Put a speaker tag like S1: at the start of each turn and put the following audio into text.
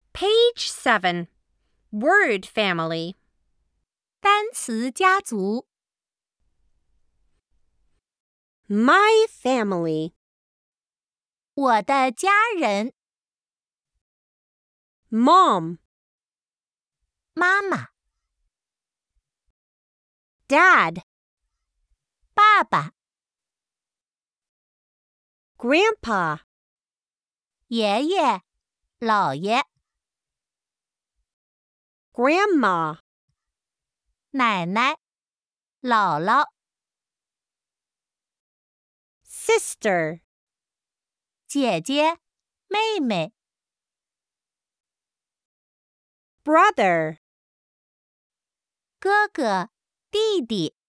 S1: Page 7. Word family.
S2: 单词家族
S1: My family.
S2: 我的家人
S1: Mom.
S2: 妈妈
S1: Dad.
S2: 爸爸
S1: Grandpa.
S2: 爷爷姥爷
S1: Grandma.
S2: 奶奶姥姥
S1: Sister.
S2: 姐姐妹妹
S1: Brother.
S2: 哥哥弟弟